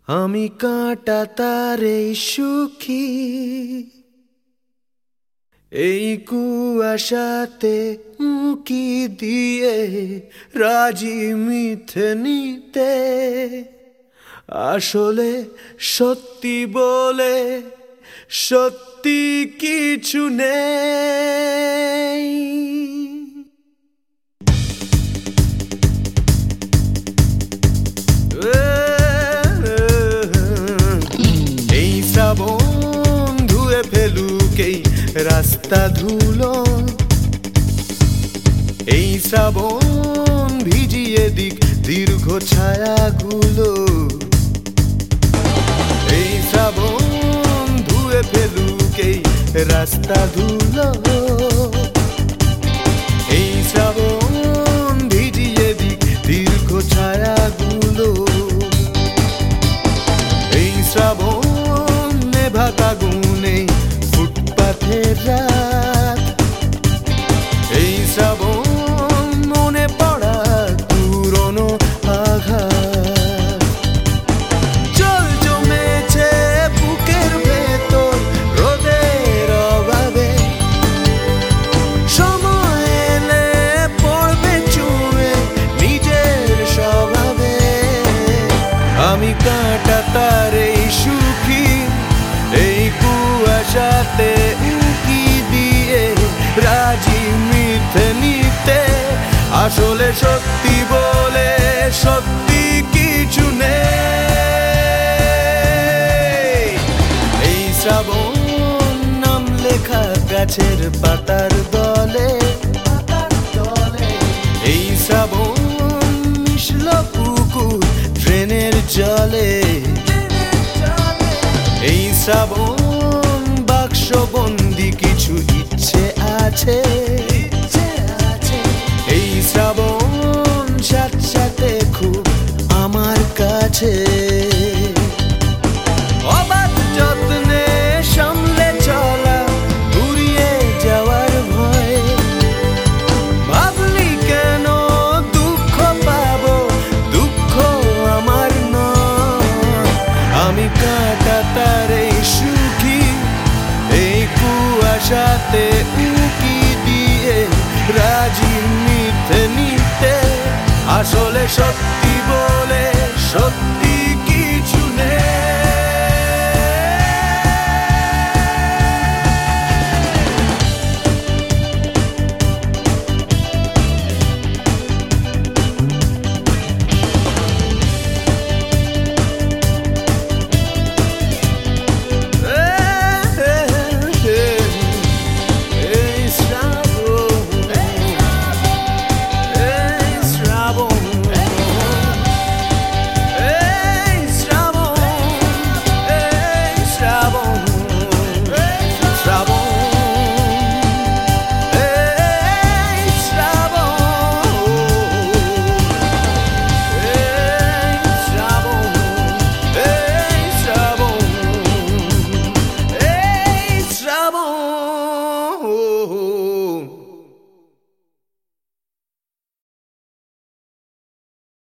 আমি কাঁটা তারে সুখী, এই কুয়াশাতে উঁকি দিয়ে রাজি মিথ্যে নিতে। আসলে সত্যি বলে সত্যি কিছু নেই। এই শ্রাবণ ধুয়ে ফেলুক এই রাস্তা ধুলো, এই শ্রাবণ ভিজিয়ে দিক দীর্ঘ ছায়াগুলো। এই শ্রাবণ ধুয়ে ফেলুক এই রাস্তা ধুলো, এই শ্রাবণ ভিজিয়ে দিক দীর্ঘ ছায়াগুলো। এই শ্রাবণ নেভাকা গুনে ফুটপাথের রাত, এই শ্রাবণ মনে পড়া পুরনো আঘাত। জল জমেছে বুকের ভেতর রোদের অভাবে, সময় এলে পড়বে চুমে নিজের স্বভাবে। আমি কাঁটা তারে সুখী, এই কুয়াশাতে উঁকি দিয়ে রাজি মিথ্যে নিতে। আসলে সত্যি বলে সত্যি কিছু নেই। এই শ্রাবণ নাম লেখা গাছের পাতার দলে, এই শ্রাবণ মিশল পুকুর ট্রেনের জলে। এই শ্রাবণ বাক্সবন্দি কিছু ইচ্ছে আছে, এই শ্রাবণ সাথে খুব আমার কাছে। অবাধ যত্নে সামলে চলা ঘুরিয়ে যাওয়ার ভয়, ভাবলি কেন দুঃখ পাবো, দুঃখ আমার নয়। আমি কাঁটা তারে সুখী, এই কুয়াশাতে উঁকি দিয়ে রাজি মিথ্যে নিতে। আসলে সত্য